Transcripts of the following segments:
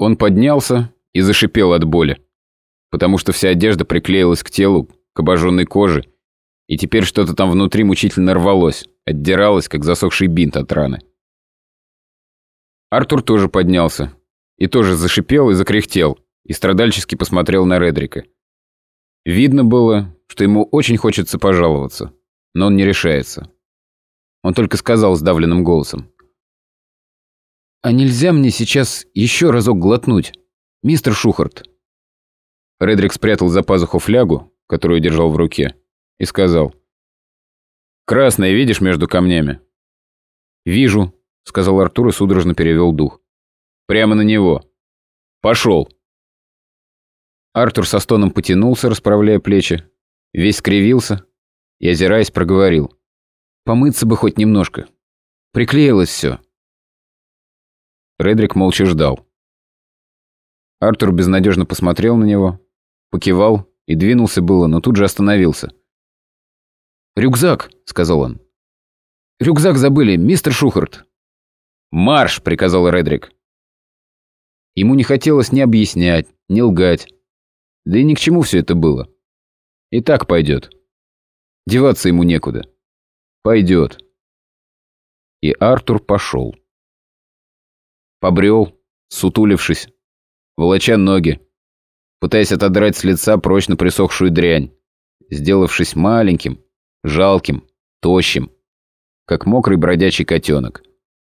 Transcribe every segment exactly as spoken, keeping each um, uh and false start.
Он поднялся и зашипел от боли, потому что вся одежда приклеилась к телу, к обожженной коже, и теперь что-то там внутри мучительно рвалось, отдиралось, как засохший бинт от раны. Артур тоже поднялся, и тоже зашипел и закряхтел, и страдальчески посмотрел на Редрика. Видно было, что ему очень хочется пожаловаться, но он не решается. Он только сказал сдавленным голосом: «А нельзя мне сейчас еще разок глотнуть, мистер Шухарт?» Редрик спрятал за пазуху флягу, которую держал в руке, и сказал: «Красное видишь между камнями?» «Вижу», — сказал Артур и судорожно перевел дух. «Прямо на него. Пошел!» Артур со стоном потянулся, расправляя плечи, весь скривился и, озираясь, проговорил: «Помыться бы хоть немножко. Приклеилось все». Редрик молча ждал. Артур безнадежно посмотрел на него, покивал и двинулся было, но тут же остановился. «Рюкзак», — сказал он. «Рюкзак забыли, мистер Шухарт». «Марш!» — приказал Редрик. Ему не хотелось ни объяснять, ни лгать. Да и ни к чему все это было. И так пойдет. Деваться ему некуда. Пойдет. И Артур пошел. Побрел, сутулившись, волоча ноги, пытаясь отодрать с лица прочно присохшую дрянь, сделавшись маленьким, жалким, тощим, как мокрый бродячий котенок.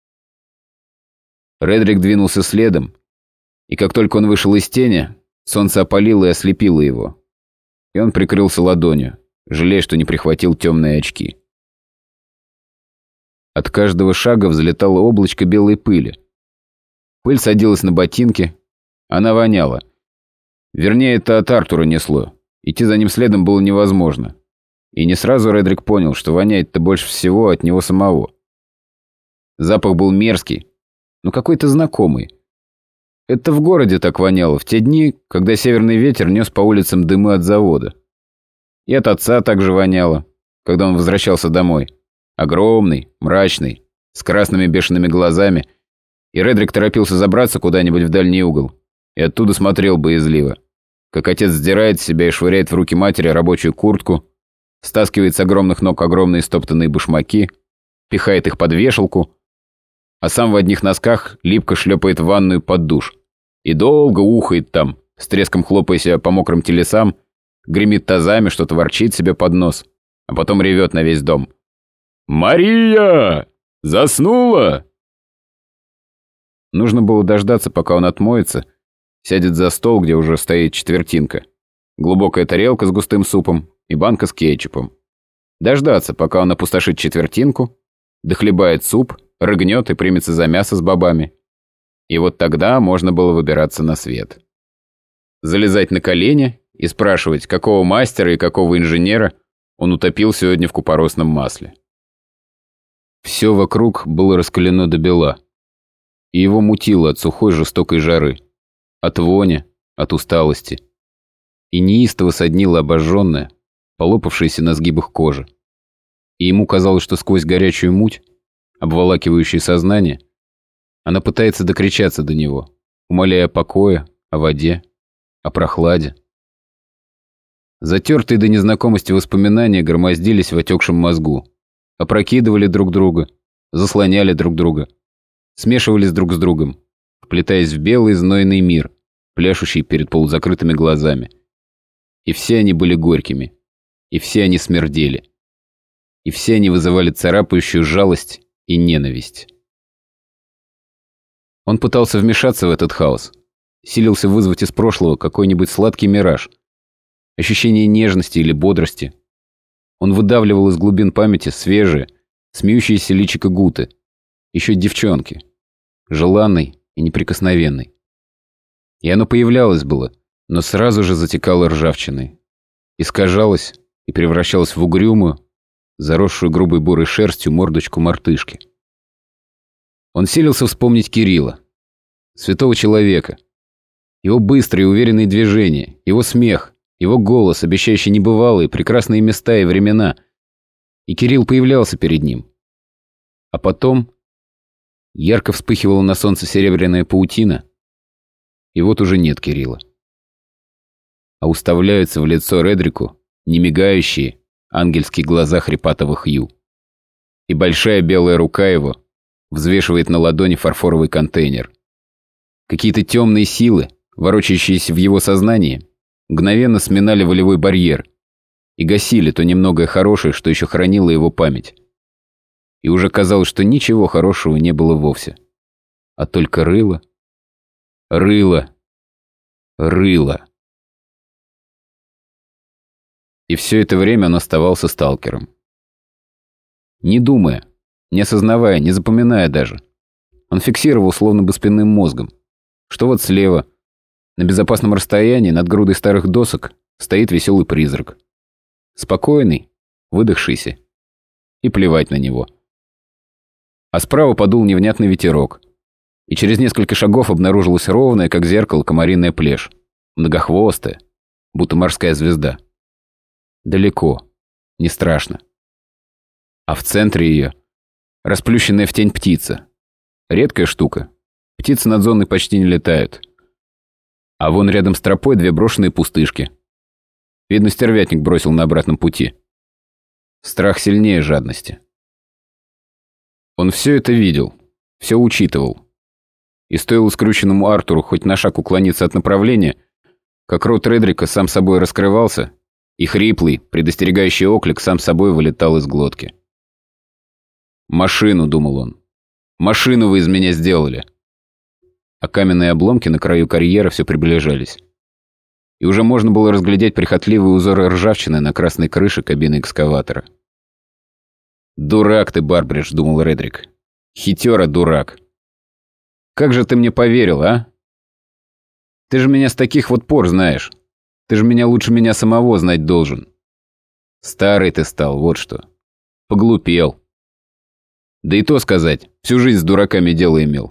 Редрик двинулся следом, и как только он вышел из тени, солнце опалило и ослепило его, и он прикрылся ладонью, жалея, что не прихватил темные очки. От каждого шага взлетало облачко белой пыли. Пыль садилась на ботинки, она воняла. Вернее, это от Артура несло, идти за ним следом было невозможно. И не сразу Редрик понял, что воняет-то больше всего от него самого. Запах был мерзкий, но какой-то знакомый. Это в городе так воняло в те дни, когда северный ветер нес по улицам дымы от завода. И от отца также воняло, когда он возвращался домой. Огромный, мрачный, с красными бешеными глазами, и Редрик торопился забраться куда-нибудь в дальний угол, и оттуда смотрел боязливо, как отец сдирает с себя и швыряет в руки матери рабочую куртку, стаскивает с огромных ног огромные стоптанные башмаки, пихает их под вешалку, а сам в одних носках липко шлепает в ванную под душ и долго ухает там, с треском хлопая себя по мокрым телесам, гремит тазами, что-то ворчит себе под нос, а потом ревет на весь дом: «Мария! Заснула?» Нужно было дождаться, пока он отмоется, сядет за стол, где уже стоит четвертинка, глубокая тарелка с густым супом и банка с кетчупом. Дождаться, пока он опустошит четвертинку, дохлебает суп, рыгнет и примется за мясо с бобами. И вот тогда можно было выбираться на свет. Залезать на колени и спрашивать, какого мастера и какого инженера он утопил сегодня в купоросном масле. Все вокруг было раскалено до бела, и его мутило от сухой жестокой жары, от вони, от усталости, и неистово соднило обожженное, полопавшееся на сгибах кожи. И ему казалось, что сквозь горячую муть, обволакивающую сознание, она пытается докричаться до него, умоляя о покое, о воде, о прохладе. Затертые до незнакомости воспоминания громоздились в отекшем мозгу, опрокидывали друг друга, заслоняли друг друга, смешивались друг с другом, вплетаясь в белый знойный мир, пляшущий перед полузакрытыми глазами. И все они были горькими, и все они смердели, и все они вызывали царапающую жалость и ненависть. Он пытался вмешаться в этот хаос, силился вызвать из прошлого какой-нибудь сладкий мираж, ощущение нежности или бодрости. Он выдавливал из глубин памяти свежее, смеющееся личико Гуты, еще девчонки, желанной и неприкосновенной. И оно появлялось было, но сразу же затекало ржавчиной, искажалось и превращалось в угрюмую, заросшую грубой бурой шерстью мордочку мартышки. Он силился вспомнить Кирилла, святого человека, его быстрые и уверенные движения, его смех, его голос, обещающий небывалые, прекрасные места и времена. И Кирилл появлялся перед ним. А потом ярко вспыхивала на солнце серебряная паутина, И вот уже нет Кирилла. А уставляются в лицо Редрику немигающие ангельские глаза хрипатого Хью. И большая белая рука его взвешивает на ладони фарфоровый контейнер. Какие-то темные силы, ворочающиеся в его сознании, мгновенно сминали волевой барьер и гасили то немногое хорошее, что еще хранило его память. И уже казалось, что ничего хорошего не было вовсе. А только рыло, рыло, рыло. И все это время он оставался сталкером. Не думая, не осознавая, не запоминая даже, он фиксировал словно бы спинным мозгом, что вот слева, на безопасном расстоянии над грудой старых досок, стоит веселый призрак. Спокойный, выдохшийся. И плевать на него. А справа подул невнятный ветерок. И через несколько шагов обнаружилась ровная, как зеркало, комариная плешь. Многохвостая, будто морская звезда. Далеко. Не страшно. А в центре ее расплющенная в тень птица. Редкая штука. Птицы над зоной почти не летают. А вон рядом с тропой две брошенные пустышки. Видно, стервятник бросил на обратном пути. Страх сильнее жадности. Он все это видел, все учитывал. И стоило скрюченному Артуру хоть на шаг уклониться от направления, как рот Редрика сам собой раскрывался, и хриплый, предостерегающий оклик сам собой вылетал из глотки. «Машину», — думал он. «Машину вы из меня сделали». А каменные обломки на краю карьера все приближались. И уже можно было разглядеть прихотливые узоры ржавчины на красной крыше кабины экскаватора. «Дурак ты, Барбридж», — думал Редрик. «Хитера дурак. Как же ты мне поверил, а? Ты же меня с таких вот пор знаешь. Ты же меня лучше меня самого знать должен. Старый ты стал, вот что. Поглупел. Да и то сказать, всю жизнь с дураками дело имел».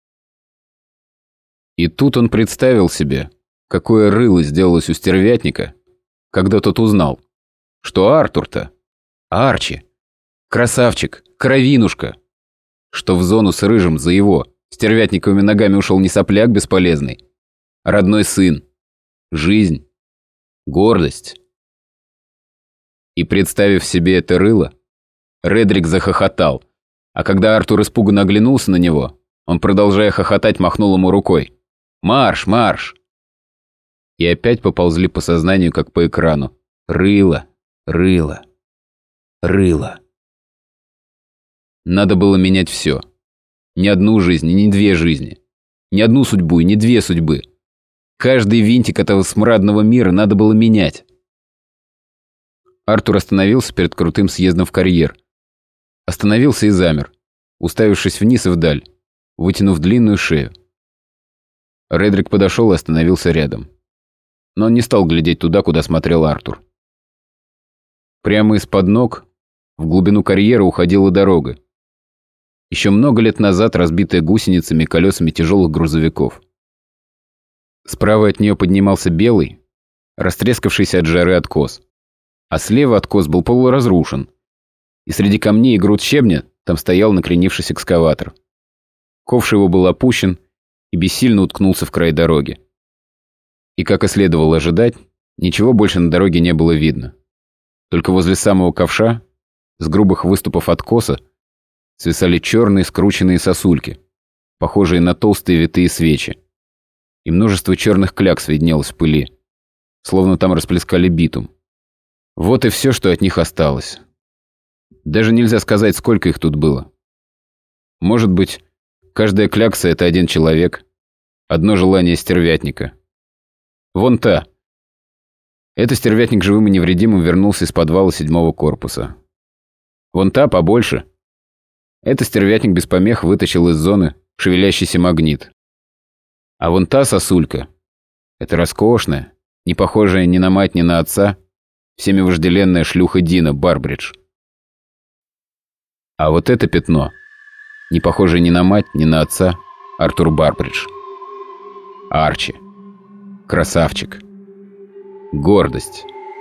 И тут он представил себе, какое рыло сделалось у стервятника, когда тот узнал, что Артур-то, Арчи, красавчик, кровинушка, что в зону с рыжим за его стервятниковыми ногами ушел не сопляк бесполезный, а родной сын, жизнь, гордость. И представив себе это рыло, Редрик захохотал, а когда Артур испуганно оглянулся на него, он, продолжая хохотать, махнул ему рукой. «Марш, марш!» И опять поползли по сознанию, как по экрану. Рыло, рыло, рыло. Надо было менять все. Ни одну жизнь, ни две жизни. Ни одну судьбу и ни две судьбы. Каждый винтик этого смрадного мира надо было менять. Артур остановился перед крутым съездом в карьер. Остановился и замер, уставившись вниз и вдаль, вытянув длинную шею. Редрик подошел и остановился рядом. Но он не стал глядеть туда, куда смотрел Артур. Прямо из-под ног в глубину карьера уходила дорога. Еще много лет назад разбитая гусеницами и колесами тяжелых грузовиков. Справа от нее поднимался белый, растрескавшийся от жары откос. А слева откос был полуразрушен. И среди камней и груд щебня там стоял накренившийся экскаватор. Ковш его был опущен и бессильно уткнулся в край дороги. И, как и следовало ожидать, ничего больше на дороге не было видно. Только возле самого ковша, с грубых выступов откоса, свисали черные скрученные сосульки, похожие на толстые витые свечи. И множество черных клякс виднелось в пыли, словно там расплескали битум. Вот и все, что от них осталось. Даже нельзя сказать, сколько их тут было. Может быть, каждая клякса — это один человек, одно желание стервятника. Вон та. Это стервятник живым и невредимым вернулся из подвала седьмого корпуса. Вон та побольше. Это стервятник без помех вытащил из зоны шевелящийся магнит. А вон та сосулька. Это роскошная, не похожая ни на мать, ни на отца, всеми вожделенная шлюха Дина Барбридж. А вот это пятно, не похожее ни на мать, ни на отца, Артур Барбридж. Арчи. Красавчик. Гордость.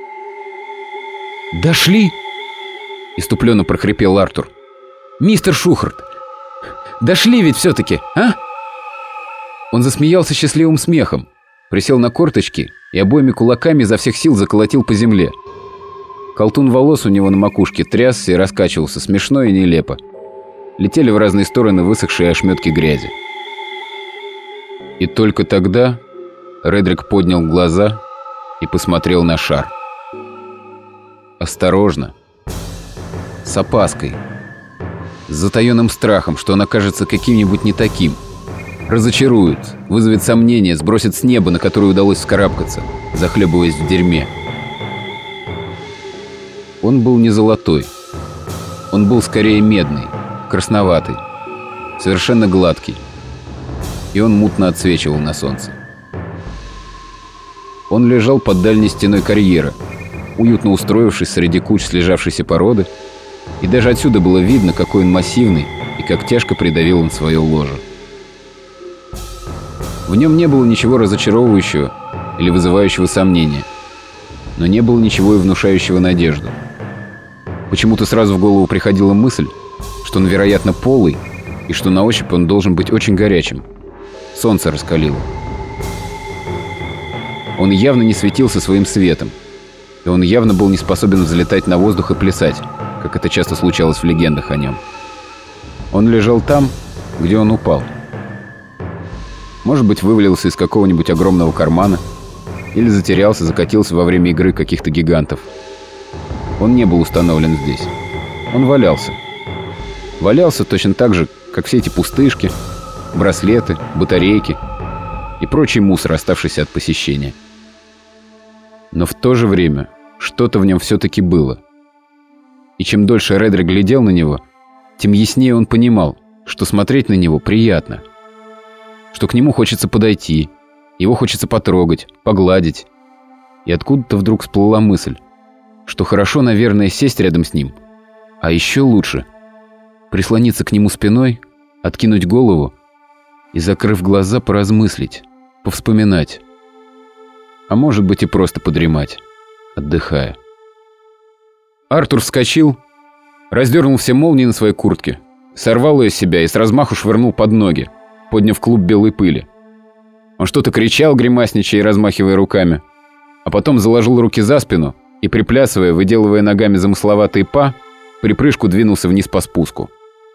«Дошли!» – иступленно прохрипел Артур. «Мистер Шухарт, дошли ведь все-таки, а?» Он засмеялся счастливым смехом, присел на корточки и обоими кулаками изо всех сил заколотил по земле. Колтун волос у него на макушке трясся и раскачивался смешно и нелепо. Летели в разные стороны высохшие ошметки грязи. И только тогда Редрик поднял глаза и посмотрел на шар. Осторожно, с опаской, с затаенным страхом, что он окажется каким-нибудь не таким. Разочарует, вызовет сомнения, сбросит с неба, на которое удалось вскарабкаться, захлебываясь в дерьме. Он был не золотой. Он был скорее медный, красноватый, совершенно гладкий. И он мутно отсвечивал на солнце. Он лежал под дальней стеной карьера, уютно устроившись среди куч слежавшейся породы, и даже отсюда было видно, какой он массивный и как тяжко придавил он свое ложе. В нем не было ничего разочаровывающего или вызывающего сомнения, но не было ничего и внушающего надежду. Почему-то сразу в голову приходила мысль, что он, вероятно, полый, и что на ощупь он должен быть очень горячим. Солнце раскалило. Он явно не светился своим светом, и он явно был не способен взлетать на воздух и плясать, как это часто случалось в легендах о нем. Он лежал там, где он упал. Может быть, вывалился из какого-нибудь огромного кармана, или затерялся, закатился во время игры каких-то гигантов. Он не был установлен здесь. Он валялся. Валялся точно так же, как все эти пустышки, браслеты, батарейки и прочий мусор, оставшийся от посещения. Но в то же время что-то в нем все-таки было. И чем дольше Редрик глядел на него, тем яснее он понимал, что смотреть на него приятно, что к нему хочется подойти, его хочется потрогать, погладить. И откуда-то вдруг всплыла мысль, что хорошо, наверное, сесть рядом с ним, а еще лучше прислониться к нему спиной, откинуть голову и, закрыв глаза, поразмыслить, повспоминать. А может быть и просто подремать, отдыхая. Артур вскочил, раздернул все молнии на своей куртке, сорвал ее с себя и с размаху швырнул под ноги, подняв клуб белой пыли. Он что-то кричал, гримасничая и размахивая руками, а потом заложил руки за спину и, приплясывая, выделывая ногами замысловатые па, припрыжку двинулся вниз по спуску.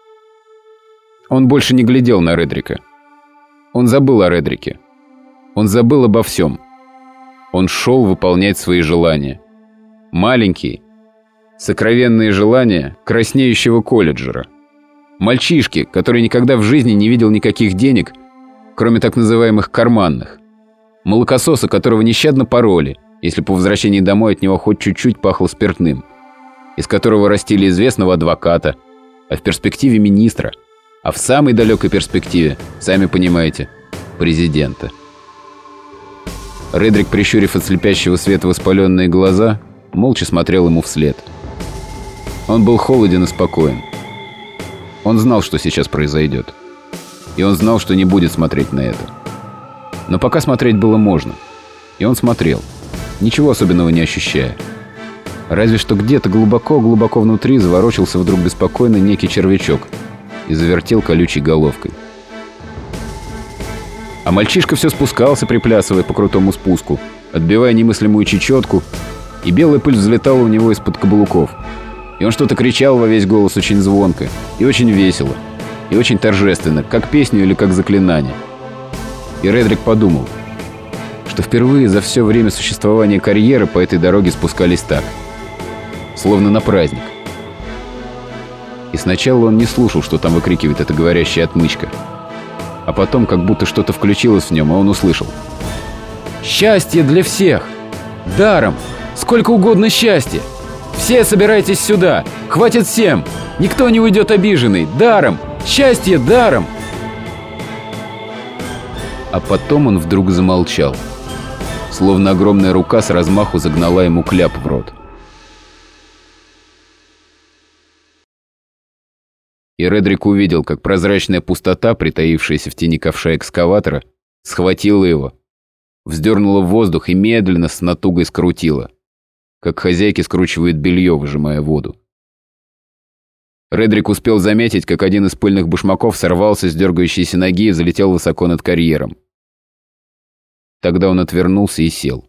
Он больше не глядел на Редрика. Он забыл о Редрике. Он забыл обо всем. Он шел выполнять свои желания. Маленькие, сокровенные желания краснеющего колледжера. Мальчишки, который никогда в жизни не видел никаких денег, кроме так называемых карманных. Молокососа, которого нещадно пороли, если по возвращении домой от него хоть чуть-чуть пахло спиртным. Из которого растили известного адвоката, а в перспективе министра, а в самой далекой перспективе, сами понимаете, президента. Редрик, прищурив от слепящего света воспаленные глаза, молча смотрел ему вслед. Он был холоден и спокоен. Он знал, что сейчас произойдет. И он знал, что не будет смотреть на это. Но пока смотреть было можно. И он смотрел, ничего особенного не ощущая. Разве что где-то глубоко-глубоко внутри заворочился вдруг беспокойно некий червячок и завертел колючей головкой. А мальчишка все спускался, приплясывая по крутому спуску, отбивая немыслимую чечетку, и белая пыль взлетала у него из-под каблуков. И он что-то кричал во весь голос очень звонко, и очень весело, и очень торжественно, как песню или как заклинание. И Редрик подумал, что впервые за все время существования карьеры по этой дороге спускались так, словно на праздник. И сначала он не слушал, что там выкрикивает эта говорящая отмычка. А потом как будто что-то включилось в нем, и он услышал: «Счастье для всех! Даром! Сколько угодно счастья! Все собирайтесь сюда! Хватит всем! Никто не уйдет обиженный! Даром! Счастье даром!» А потом он вдруг замолчал, словно огромная рука с размаху загнала ему кляп в рот. И Редрик увидел, как прозрачная пустота, притаившаяся в тени ковша экскаватора, схватила его, вздернула в воздух и медленно с натугой скрутила, как хозяйки скручивают белье, выжимая воду. Редрик успел заметить, как один из пыльных башмаков сорвался с дергающейся ноги и залетел высоко над карьером. Тогда он отвернулся и сел.